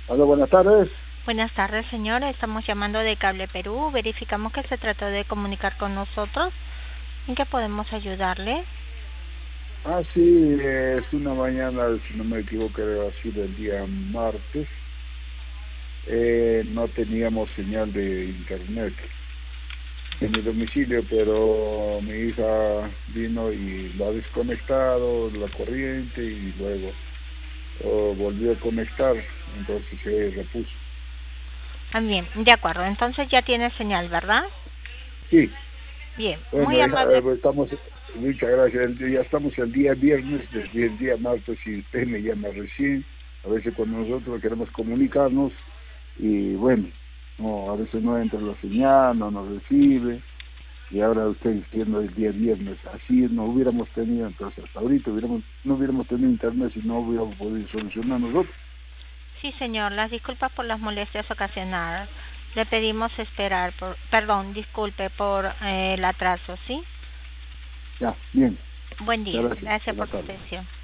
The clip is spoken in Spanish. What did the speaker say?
Hola, buenas tardes. Buenas tardes, señor. Estamos llamando de Cable Perú. Verificamos que se trató de comunicar con nosotros. ¿En qué podemos ayudarle? Sí, es una mañana, si no me equivoco, ha sido el día martes. No teníamos señal de internet en mi domicilio, pero mi hija vino y lo ha desconectado la corriente y luego volvió a conectar, entonces se repuso. Bien, de acuerdo. Entonces ya tiene señal, ¿verdad? Sí, Bien, muy bueno, ya amable. estamos, muchas gracias. Ya estamos el día viernes, desde el día martes, y usted me llama recién. A veces cuando nosotros queremos comunicarnos, y bueno, no, a veces no entra la señal, no nos recibe, y ahora usted diciendo el día viernes, así no hubiéramos tenido, entonces hasta ahorita no hubiéramos tenido internet si no hubiéramos podido solucionar nosotros. Sí, señor. Las disculpas por las molestias ocasionadas. Le pedimos esperar perdón, disculpe por el atraso, ¿sí? Ya, bien, Buen muchas día. gracias, Gracias por buenas su tardes. atención.